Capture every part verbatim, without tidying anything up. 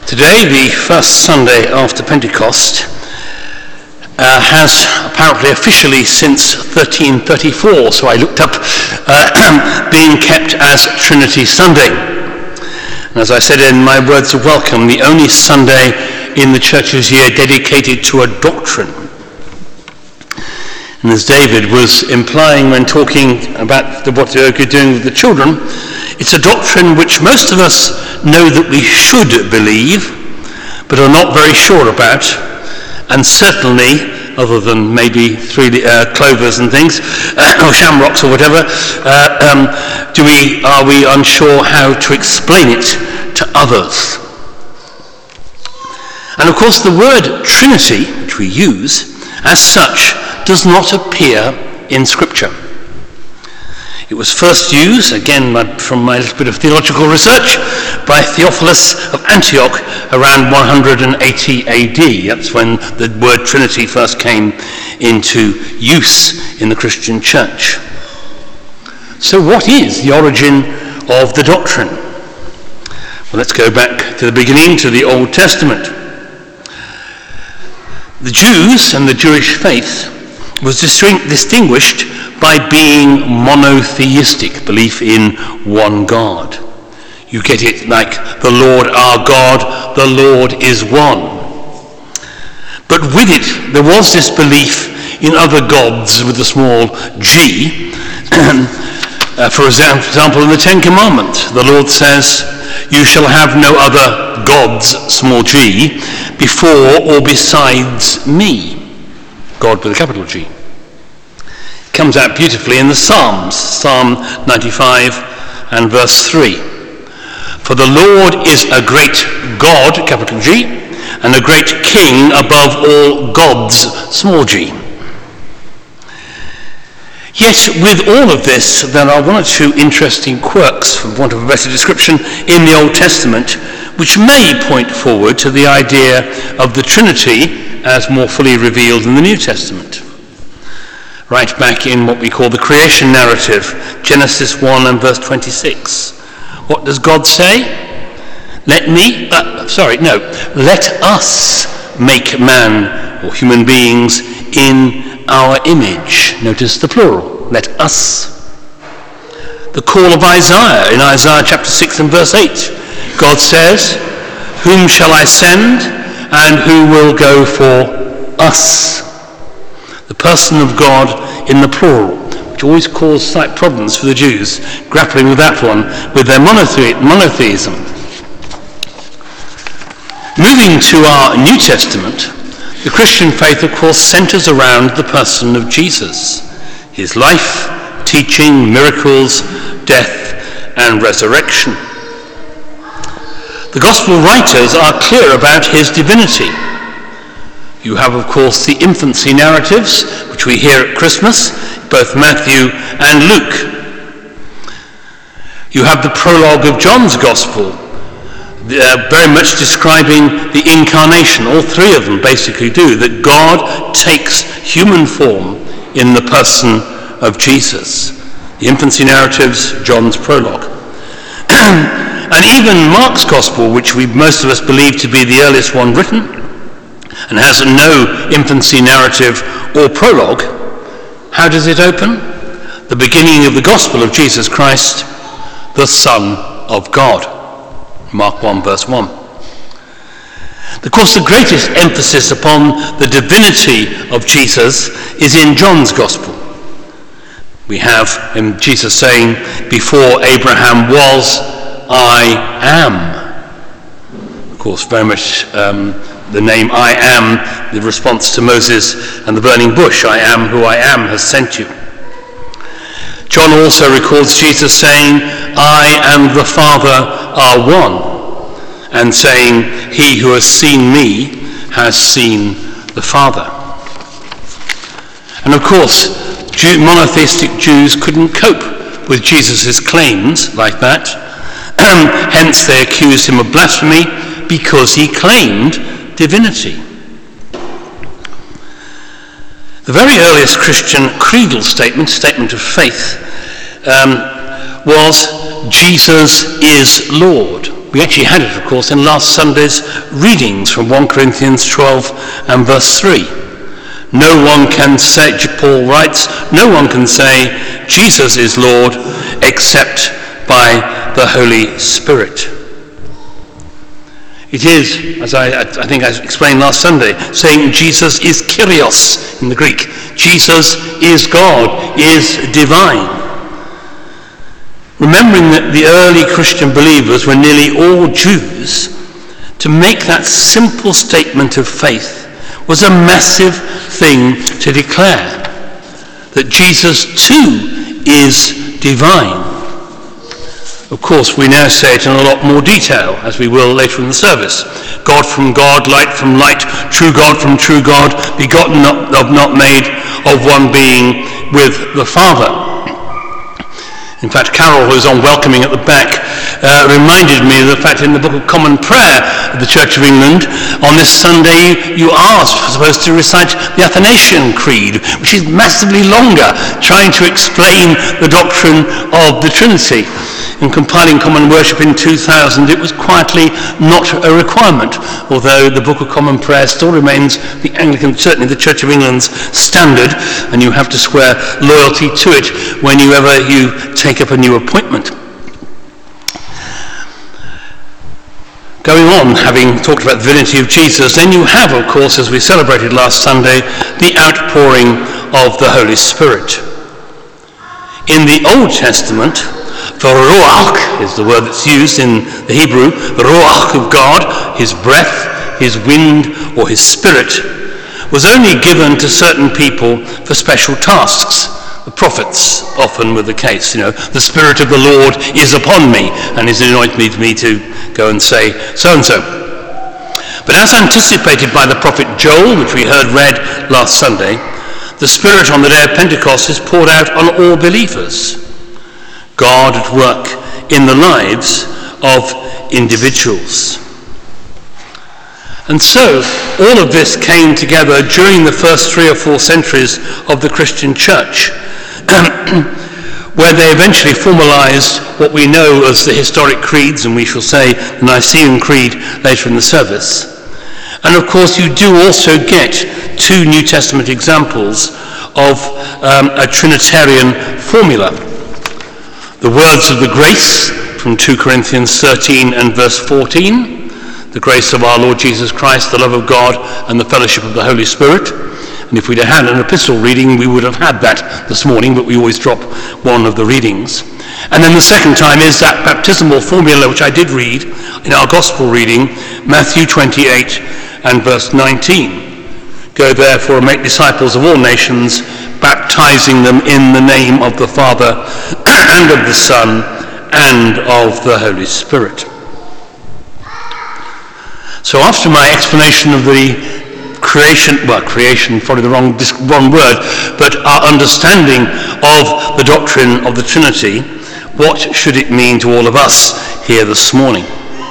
Today, the first Sunday after Pentecost, uh, has apparently officially since thirteen thirty-four, so I looked up, uh, been kept as Trinity Sunday. And as I said in my words of welcome, the only Sunday in the church's year dedicated to a doctrine. And as David was implying when talking about the, what you're doing with the children, it's a doctrine which most of us know that we should believe, but are not very sure about, and certainly, other than maybe three uh, clovers and things, uh, or shamrocks or whatever, uh, um, do we are we unsure how to explain it to others. And of course, the word Trinity, which we use, as such, does not appear in Scripture. It was first used, again from my little bit of theological research, by Theophilus of Antioch around one hundred eighty A D. That's when the word Trinity first came into use in the Christian church. So what is the origin of the doctrine? Well, let's go back to the beginning, to the Old Testament. The Jews and the Jewish faith was distinguished by being monotheistic, belief in one God. You get it like the Lord our God, the Lord is one. But with it, there was this belief in other gods with a small g. uh, for example, in the Ten Commandments, the Lord says, "You shall have no other gods, small g, before or besides me." God with a capital G. Comes out beautifully in the Psalms, Psalm ninety-five and verse three. "For the Lord is a great God, capital G, and a great King above all gods, small g." Yet with all of this, there are one or two interesting quirks, for want of a better description, in the Old Testament, which may point forward to the idea of the Trinity as more fully revealed in the New Testament. Right back in what we call the creation narrative, Genesis one and verse twenty-six. What does God say? Let me, uh, sorry, no, let us make man, or human beings, in our image. Notice the plural, let us. The call of Isaiah, in Isaiah chapter six and verse eight, God says, "Whom shall I send, and who will go for us?" The person of God in the plural, which always caused slight problems for the Jews, grappling with that one, with their monothe- monotheism. Moving to our New Testament, the Christian faith, of course, centers around the person of Jesus, his life, teaching, miracles, death, and resurrection. The Gospel writers are clear about his divinity. You have, of course, the infancy narratives, which we hear at Christmas, both Matthew and Luke. You have the prologue of John's Gospel, uh, very much describing the incarnation. All three of them basically do, that God takes human form in the person of Jesus. The infancy narratives, John's prologue. And even Mark's Gospel, which we most of us believe to be the earliest one written, and has no infancy narrative or prologue, how does it open? The beginning of the Gospel of Jesus Christ, the Son of God. Mark one verse one. Of course, the greatest emphasis upon the divinity of Jesus is in John's Gospel. We have him, Jesus saying, "Before Abraham was, I am." Of course, very much um, the name I am, the response to Moses and the burning bush, "I am who I am has sent you." John also records Jesus saying, "I and the Father are one," and saying, "He who has seen me has seen the Father." And of course, Jew, monotheistic Jews couldn't cope with Jesus' claims like that. Hence they accused him of blasphemy because he claimed divinity. The very earliest Christian creedal statement, statement of faith, um, was, "Jesus is Lord." we actually had it, of course, in last Sunday's readings from First Corinthians twelve and verse three. No one can say, Paul writes, no one can say Jesus is Lord except by the Holy Spirit. It is, as I, I think I explained last Sunday, saying Jesus is Kyrios in the Greek. Jesus is God, is divine. Remembering that the early Christian believers were nearly all Jews, to make that simple statement of faith was a massive thing to declare, that Jesus too is divine. Of course, we now say it in a lot more detail, as we will later in the service. God from God, light from light, true God from true God, begotten of not made, of one being with the Father. In fact, Carol, who was on welcoming at the back, uh, reminded me of the fact in the Book of Common Prayer of the Church of England, on this Sunday you are supposed to recite the Athanasian Creed, which is massively longer, trying to explain the doctrine of the Trinity. In compiling Common Worship in two thousand, it was quietly not a requirement, although the Book of Common Prayer still remains the Anglican, certainly the Church of England's standard, and you have to swear loyalty to it whenever you take up a new appointment. Going on, having talked about the divinity of Jesus, then you have, of course, as we celebrated last Sunday, the outpouring of the Holy Spirit. In the Old Testament, the Ruach is the word that's used in the Hebrew, the Ruach of God, his breath, his wind, or his spirit, was only given to certain people for special tasks. The prophets often were the case, you know, the Spirit of the Lord is upon me, and he's anointed me to go and say so-and-so. But as anticipated by the prophet Joel, which we heard read last Sunday, the Spirit on the day of Pentecost is poured out on all believers. God at work in the lives of individuals. And so, all of this came together during the first three or four centuries of the Christian church, where they eventually formalized what we know as the historic creeds, and we shall say the Nicene Creed later in the service. And of course, you do also get two New Testament examples of um, a Trinitarian formula. The words of the grace from Second Corinthians thirteen and verse fourteen, the grace of our Lord Jesus Christ, the love of God, and the fellowship of the Holy Spirit. And if we'd had an epistle reading, we would have had that this morning, but we always drop one of the readings. And then the second time is that baptismal formula which I did read in our gospel reading, Matthew twenty-eight and verse nineteen. Go therefore and make disciples of all nations, baptizing them in the name of the Father and of the Son and of the Holy Spirit. So after my explanation of the creation, well, creation, probably the wrong, wrong word, but our understanding of the doctrine of the Trinity, what should it mean to all of us here this morning?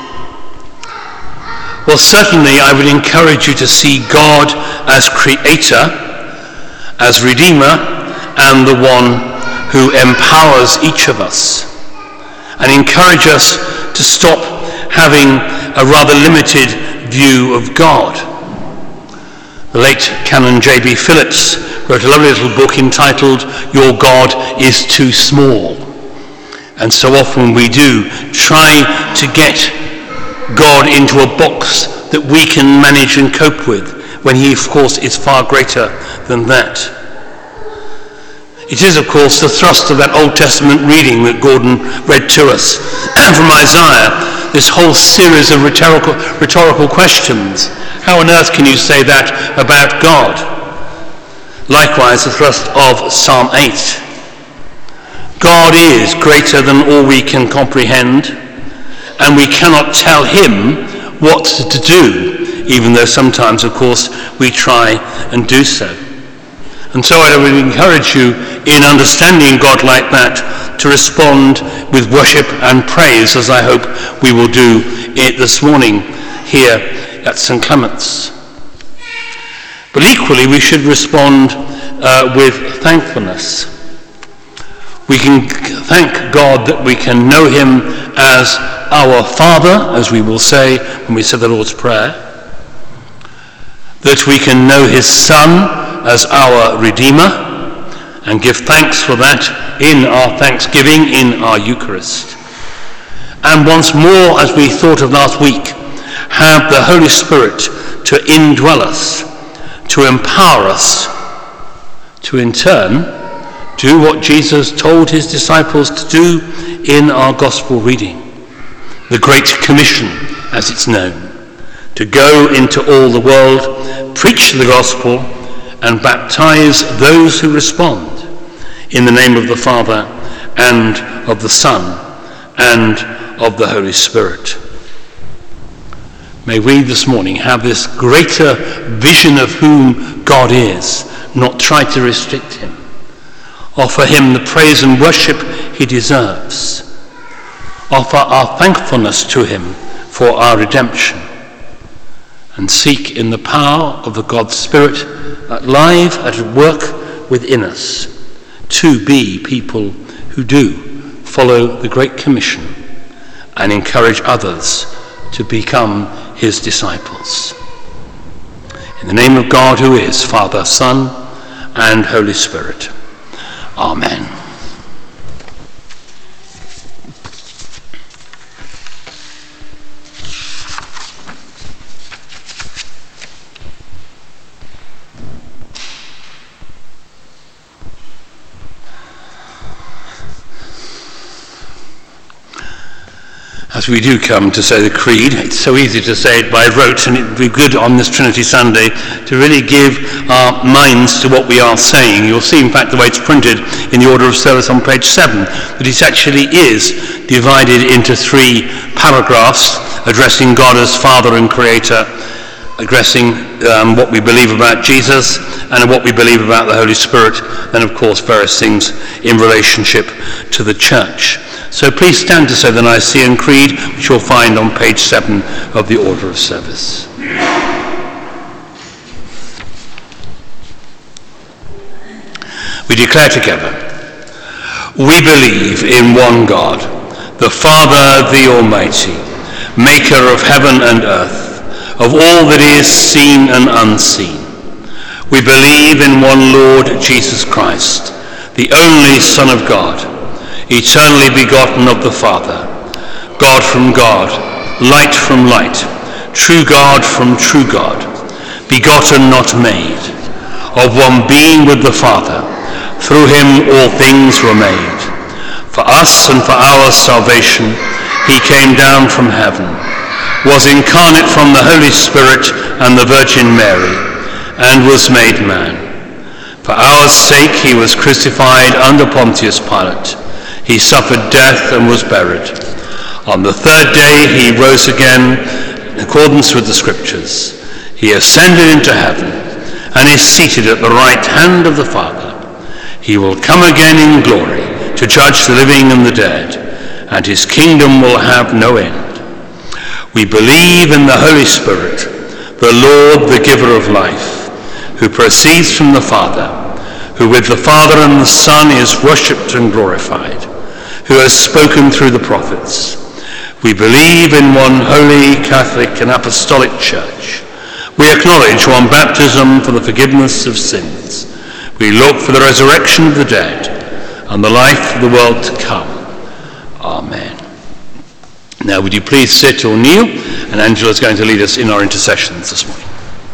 Well, certainly I would encourage you to see God as creator, as redeemer, and the one who empowers each of us, and encourage us to stop having a rather limited view of God. The late Canon J B Phillips wrote a lovely little book entitled Your God is Too Small. And so often we do try to get God into a box that we can manage and cope with, when he, of course, is far greater than that. It is, of course, the thrust of that Old Testament reading that Gordon read to us from Isaiah, this whole series of rhetorical, rhetorical questions. How on earth can you say that about God? Likewise, the thrust of Psalm eight. God is greater than all we can comprehend, and we cannot tell him what to do, even though sometimes, of course, we try and do so. And so I would encourage you, in understanding God like that, to respond with worship and praise, as I hope we will do it this morning here at Saint Clement's. But equally, we should respond uh, with thankfulness. We can thank God that we can know him as our Father, as we will say when we say the Lord's Prayer, that we can know his Son as our Redeemer, and give thanks for that in our thanksgiving, in our Eucharist. And once more, as we thought of last week, have the Holy Spirit to indwell us, to empower us, to in turn do what Jesus told his disciples to do in our Gospel reading, the Great Commission, as it's known, to go into all the world, preach the Gospel, and baptize those who respond in the name of the Father and of the Son and of the Holy Spirit. May we this morning have this greater vision of whom God is, not try to restrict him. Offer him the praise and worship he deserves. Offer our thankfulness to him for our redemption. And seek in the power of the God Spirit alive at work within us to be people who do follow the Great Commission and encourage others to become his disciples. In the name of God, who is Father, Son, and Holy Spirit. Amen. As we do come to say the Creed, it's so easy to say it by rote, and it would be good on this Trinity Sunday to really give our minds to what we are saying. You'll see, in fact, the way it's printed in the order of service on page seven, that it actually is divided into three paragraphs addressing God as Father and Creator, addressing um, what we believe about Jesus and what we believe about the Holy Spirit, and of course various things in relationship to the Church. So please stand to say the Nicene Creed, which you'll find on page seven of the order of service. We declare together, we believe in one God, the Father, the Almighty, maker of heaven and earth, of all that is seen and unseen. We believe in one Lord Jesus Christ, the only Son of God, eternally begotten of the Father, God from God, light from light, true God from true God, begotten not made, of one being with the Father. Through him all things were made. For us and for our salvation he came down from heaven, was incarnate from the Holy Spirit and the Virgin Mary, and was made man. For our sake he was crucified under Pontius Pilate. He suffered death and was buried. On the third day he rose again in accordance with the Scriptures. He ascended into heaven and is seated at the right hand of the Father. He will come again in glory to judge the living and the dead, and his kingdom will have no end. We believe in the Holy Spirit, the Lord, the giver of life, who proceeds from the Father, who with the Father and the Son is worshipped and glorified, who has spoken through the prophets. We believe in one holy, Catholic and Apostolic Church. We acknowledge one baptism for the forgiveness of sins. We look for the resurrection of the dead and the life of the world to come. Amen. Now would you please sit or kneel, and Angela is going to lead us in our intercessions this morning.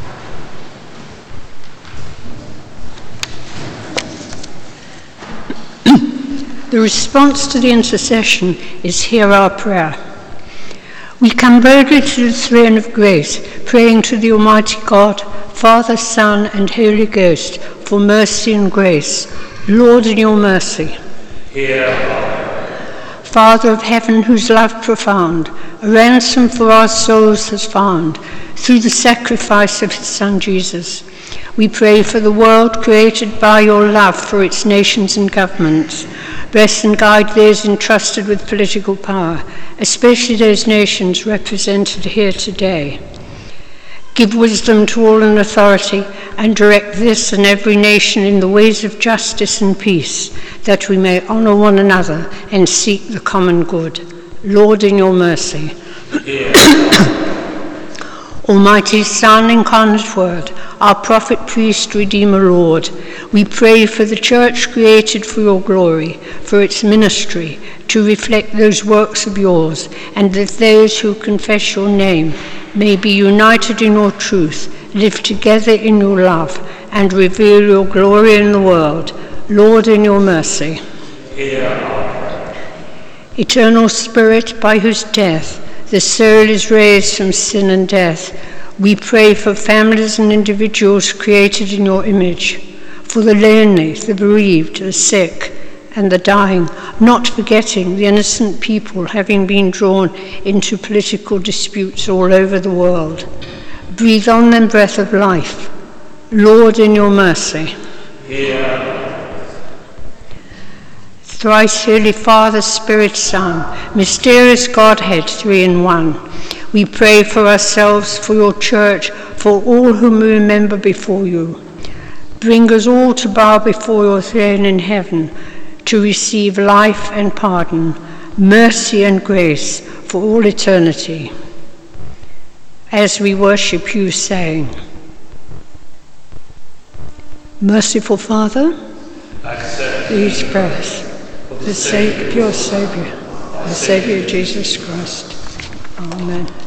The response to the intercession is "Hear our prayer." We come boldly to the throne of grace, praying to the Almighty God, Father, Son, and Holy Ghost, for mercy and grace. Lord, in your mercy. Hear our Father of heaven, whose love profound a ransom for our souls has found through the sacrifice of his Son Jesus, we pray for the world created by your love for its nations and governments. Bless and guide those entrusted with political power, especially those nations represented here today. Give wisdom to all in authority, and direct this and every nation in the ways of justice and peace, that we may honour one another and seek the common good. Lord, in your mercy. Hear. Almighty Son, incarnate Word, our prophet, priest, redeemer, Lord, we pray for the church created for your glory, for its ministry, to reflect those works of yours, and that those who confess your name may be united in your truth, live together in your love, and reveal your glory in the world. Lord, in your mercy. Hear. Eternal Spirit, by whose death the soul is raised from sin and death, we pray for families and individuals created in your image, for the lonely, the bereaved, the sick, and the dying, not forgetting the innocent people having been drawn into political disputes all over the world. Breathe on them breath of life. Lord, in your mercy. Hear. Thrice Holy Father, Spirit, Son, mysterious Godhead, three in one, we pray for ourselves, for your church, for all whom we remember before you. Bring us all to bow before your throne in heaven, to receive life and pardon, mercy and grace for all eternity. As we worship you, saying, Merciful Father, Accept these prayers for the sake of your Saviour, the Saviour Jesus Christ. Amen.